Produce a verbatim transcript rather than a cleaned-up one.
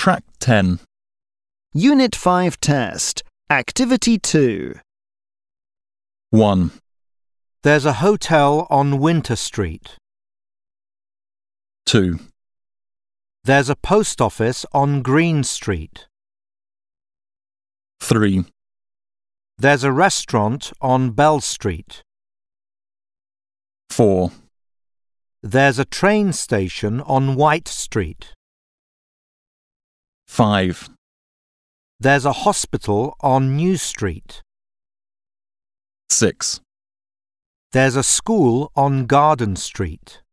Track ten. Unit five test. Activity two. one. There's a hotel on Winter Street. two. There's a post office on Green Street. three. There's a restaurant on Bell Street. four. There's a train station on White Street. five. There's a hospital on New Street. six. There's a school on Garden Street.